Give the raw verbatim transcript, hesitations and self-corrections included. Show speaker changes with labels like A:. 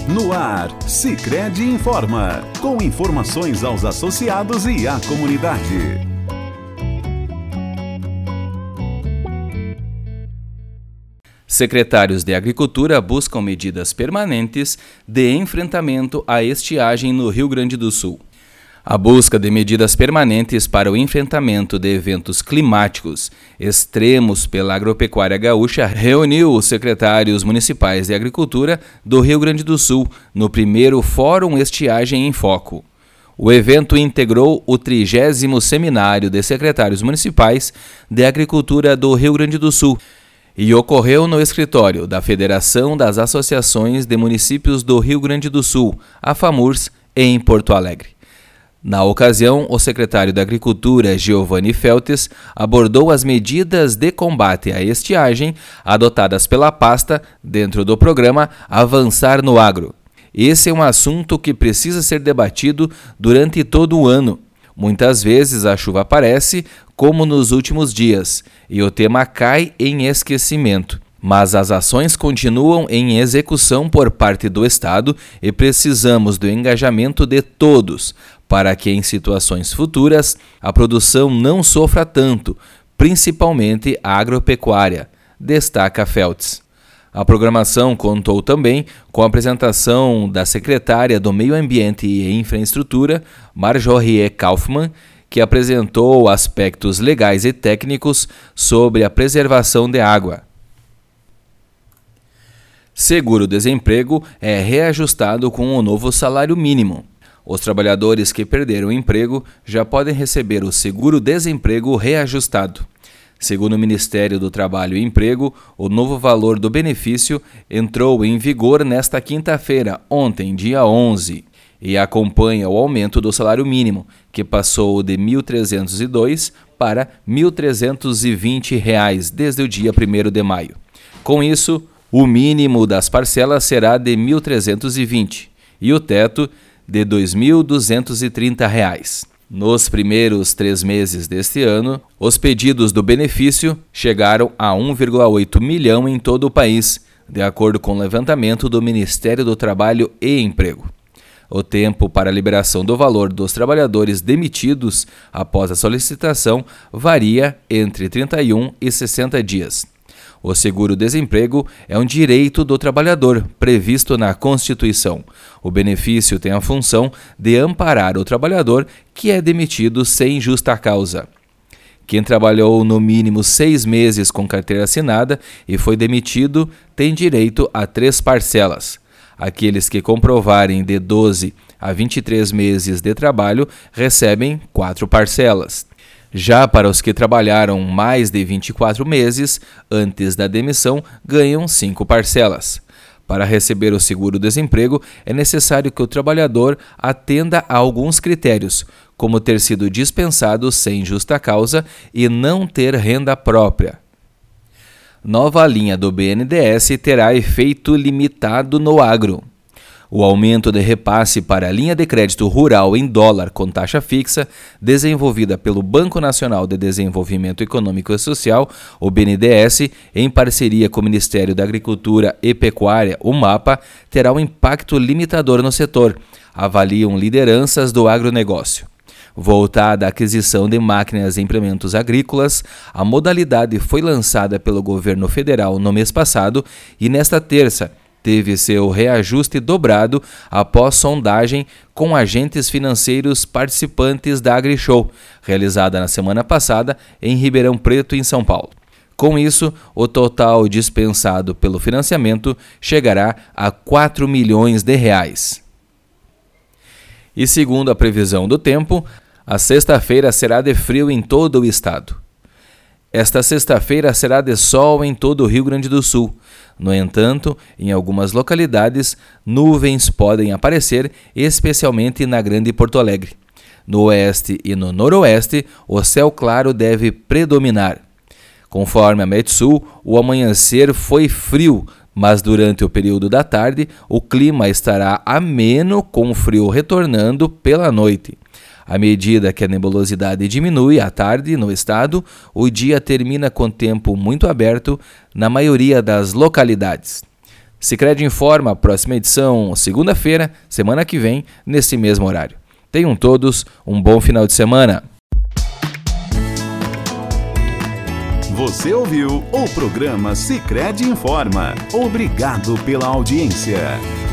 A: No ar, Sicredi informa, com informações aos associados e à comunidade.
B: Secretários de Agricultura buscam medidas permanentes de enfrentamento à estiagem no Rio Grande do Sul. A busca de medidas permanentes para o enfrentamento de eventos climáticos extremos pela agropecuária gaúcha reuniu os secretários municipais de Agricultura do Rio Grande do Sul no primeiro Fórum Estiagem em Foco. O evento integrou o trigésimo Seminário de Secretários Municipais de Agricultura do Rio Grande do Sul e ocorreu no escritório da Federação das Associações de Municípios do Rio Grande do Sul, a FAMURS, em Porto Alegre. Na ocasião, o secretário da Agricultura, Giovanni Feltes, abordou as medidas de combate à estiagem adotadas pela pasta dentro do programa Avançar no Agro. Esse é um assunto que precisa ser debatido durante todo o ano. Muitas vezes a chuva aparece, como nos últimos dias, e o tema cai em esquecimento. Mas as ações continuam em execução por parte do Estado e precisamos do engajamento de todos para que em situações futuras a produção não sofra tanto, principalmente a agropecuária, destaca Feltes. A programação contou também com a apresentação da secretária do Meio Ambiente e Infraestrutura, Marjorie Kaufmann, que apresentou aspectos legais e técnicos sobre a preservação de água. Seguro-desemprego é reajustado com o novo salário mínimo. Os trabalhadores que perderam o emprego já podem receber o seguro-desemprego reajustado. Segundo o Ministério do Trabalho e Emprego, o novo valor do benefício entrou em vigor nesta quinta-feira, ontem, dia onze, e acompanha o aumento do salário mínimo, que passou de mil trezentos e dois reais para mil trezentos e vinte reais desde o dia primeiro de maio. Com isso, o mínimo das parcelas será de mil trezentos e vinte reais e o teto de dois mil duzentos e trinta reais. Nos primeiros três meses deste ano, os pedidos do benefício chegaram a um vírgula oito milhão em todo o país, de acordo com o levantamento do Ministério do Trabalho e Emprego. O tempo para a liberação do valor dos trabalhadores demitidos após a solicitação varia entre trinta e um e sessenta dias. O seguro-desemprego é um direito do trabalhador, previsto na Constituição. O benefício tem a função de amparar o trabalhador que é demitido sem justa causa. Quem trabalhou no mínimo seis meses com carteira assinada e foi demitido tem direito a três parcelas. Aqueles que comprovarem de doze a vinte e três meses de trabalho recebem quatro parcelas. Já para os que trabalharam mais de vinte e quatro meses antes da demissão, ganham cinco parcelas. Para receber o seguro-desemprego, é necessário que o trabalhador atenda a alguns critérios, como ter sido dispensado sem justa causa e não ter renda própria. Nova linha do B N D E S terá efeito limitado no agro. O aumento de repasse para a linha de crédito rural em dólar com taxa fixa, desenvolvida pelo Banco Nacional de Desenvolvimento Econômico e Social, o B N D E S, em parceria com o Ministério da Agricultura e Pecuária, o MAPA, terá um impacto limitador no setor, avaliam lideranças do agronegócio. Voltada à aquisição de máquinas e implementos agrícolas, a modalidade foi lançada pelo governo federal no mês passado e nesta terça teve seu reajuste dobrado após sondagem com agentes financeiros participantes da AgriShow, realizada na semana passada em Ribeirão Preto, em São Paulo. Com isso, o total dispensado pelo financiamento chegará a quatro milhões de reais. E segundo a previsão do tempo, a sexta-feira será de frio em todo o estado. Esta sexta-feira será de sol em todo o Rio Grande do Sul. No entanto, em algumas localidades, nuvens podem aparecer, especialmente na Grande Porto Alegre. No oeste e no noroeste, o céu claro deve predominar. Conforme a Metsul, o amanhecer foi frio, mas durante o período da tarde, o clima estará ameno, com o frio retornando pela noite. À medida que a nebulosidade diminui à tarde no estado, o dia termina com tempo muito aberto na maioria das localidades. Sicredi Informa, próxima edição, segunda-feira, semana que vem, nesse mesmo horário. Tenham todos um bom final de semana.
A: Você ouviu o programa Sicredi Informa. Obrigado pela audiência.